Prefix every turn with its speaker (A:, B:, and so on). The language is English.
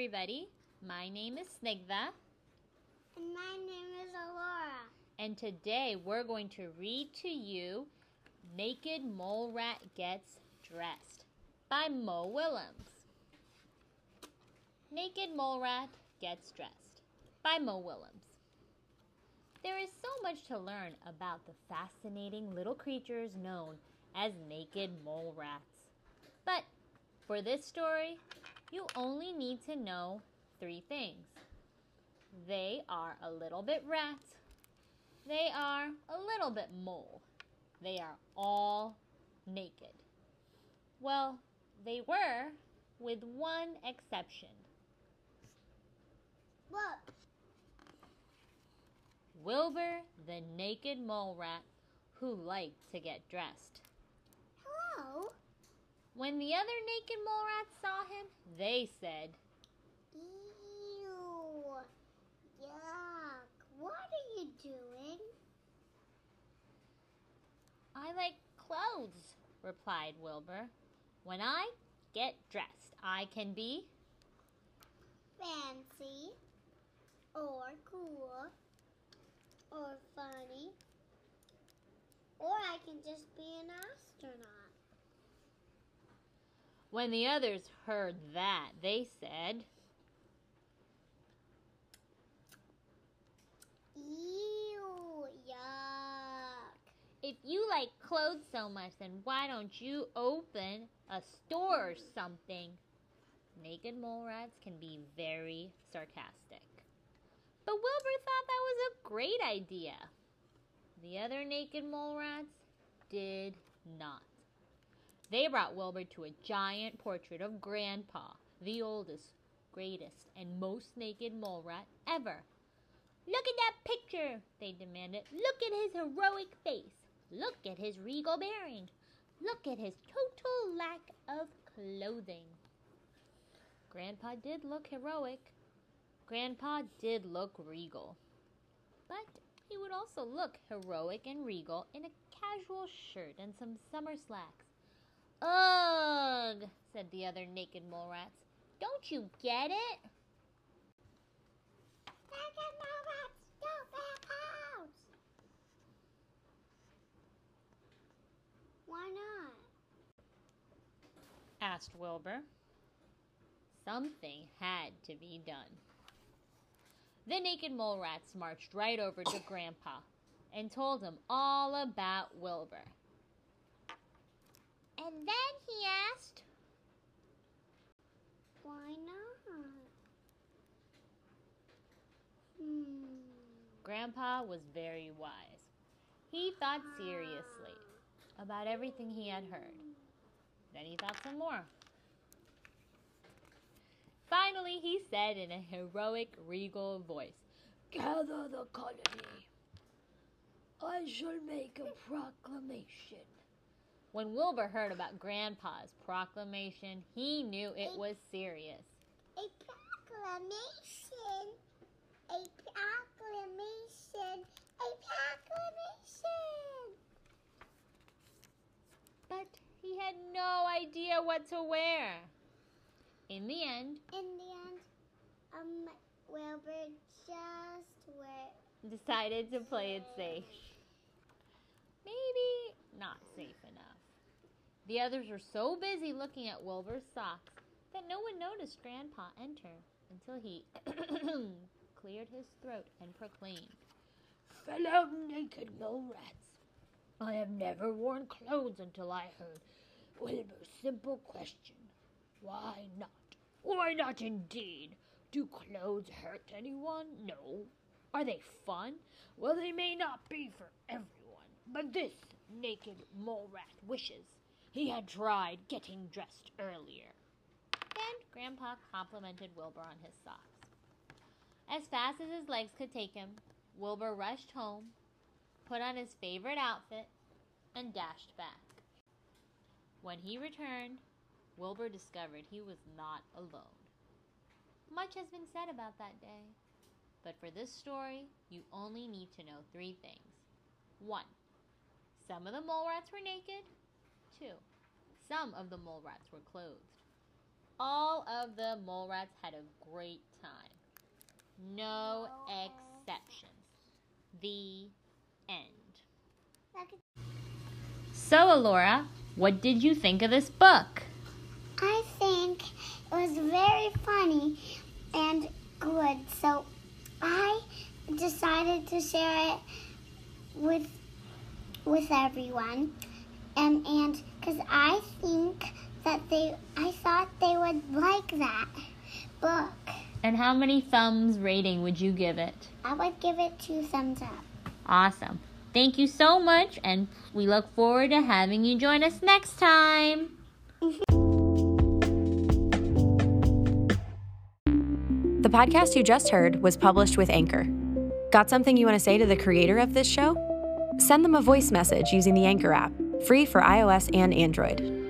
A: everybody. My name is Snigdha.
B: And my name is Aurora.
A: And today we're going to read to you Naked Mole Rat Gets Dressed by Mo Willems. Naked Mole Rat Gets Dressed by Mo Willems. There is so much to learn about the fascinating little creatures known as naked mole rats. But for this story, you only need to know 3 things. They are a little bit rat. They are a little bit mole. They are all naked. Well, they were, with one exception.
B: What?
A: Wilbur, the naked mole rat who liked to get dressed.
B: Hello?
A: When the other naked mole rats saw him, they said,
B: Ew. Yuck. What are you doing?
A: I like clothes, replied Wilbur. When I get dressed, I can be
B: Fancy. Or cool. Or funny. Or I can just be an astronaut.
A: When the others heard that, they said,
B: Ew. Yuck.
A: if you like clothes so much, then why don't you open a store or something? Naked mole rats can be very sarcastic. But Wilbur thought that was a great idea. The other naked mole rats did not. They brought Wilbur to a giant portrait of Grandpa, the oldest, greatest, and most naked mole rat ever. Look at that picture, they demanded. Look at his heroic face. Look at his regal bearing. Look at his total lack of clothing. Grandpa did look heroic. Grandpa did look regal. But he would also look heroic and regal in a casual shirt and some summer slacks. Ugh, said the other naked mole rats. Don't you get it?
B: Naked mole rats don't wear clothes. Why not?
A: Asked Wilbur. Something had to be done. The naked mole rats marched right over to Grandpa and told him all about Wilbur. And then he asked,
B: Why not?
A: Grandpa was very wise. He thought seriously about everything he had heard. Then he thought some more. Finally, he said in a heroic, regal voice, "Gather the colony. I shall make a proclamation." When Wilbur heard about Grandpa's proclamation, he knew it was serious.
B: A proclamation. A proclamation. A proclamation.
A: But he had no idea what to wear. In the end,
B: Wilbur
A: decided to play it safe. Maybe not safe enough. The others were so busy looking at Wilbur's socks that no one noticed Grandpa enter until he cleared his throat and proclaimed, "Fellow naked mole rats, I have never worn clothes until I heard Wilbur's simple question. Why not? Why not indeed? Do clothes hurt anyone? No. Are they fun? Well, they may not be for everyone, but this naked mole rat wishes he had tried getting dressed earlier." Then Grandpa complimented Wilbur on his socks. As fast as his legs could take him, Wilbur rushed home, put on his favorite outfit, and dashed back. When he returned, Wilbur discovered he was not alone. Much has been said about that day, but for this story, you only need to know 3 things. 1. Some of the mole rats were naked. 2. Some of the mole rats were clothed. All of the mole rats had a great time. No exceptions. The end. So, Alora, what did you think of this book?
B: I think it was very funny and good, so I decided to share it with everyone, and because I think that I thought they would like that book.
A: And how many thumbs rating would you give it?
B: I would give it 2 thumbs up.
A: Awesome. Thank you so much, and we look forward to having you join us next time.
C: The podcast you just heard was published with Anchor. Got something you want to say to the creator of this show? Send them a voice message using the Anchor app, free for iOS and Android.